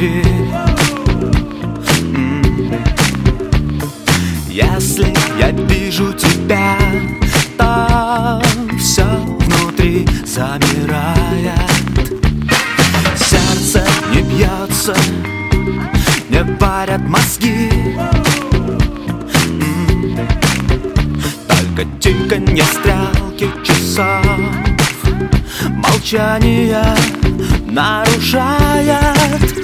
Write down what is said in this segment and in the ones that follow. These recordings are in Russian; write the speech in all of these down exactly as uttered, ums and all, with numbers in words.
внутри. Если я вижу тебя, то все внутри замирает. Сердце не бьется, не парят мозги. Только тиканье стрелки часов молчание нарушает.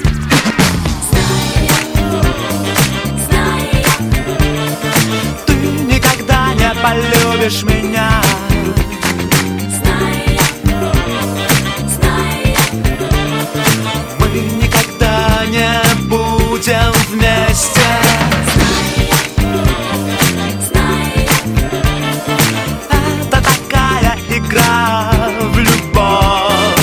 Полюбишь меня. Знай, знай, мы никогда не будем вместе. Знай, знай, это такая игра в любовь.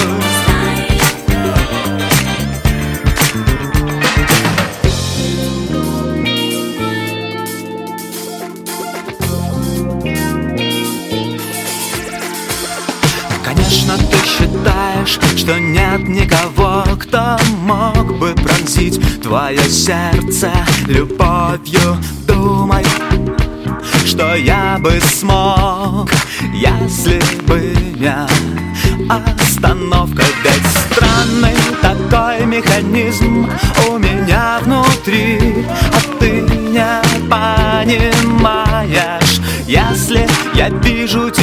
Конечно, ты считаешь, что нет никого, кто мог бы пронзить твое сердце любовью. Думай, что я бы смог, если бы не остановка. Ведь странный такой механизм у меня внутри, а ты не понимаешь. Если я вижу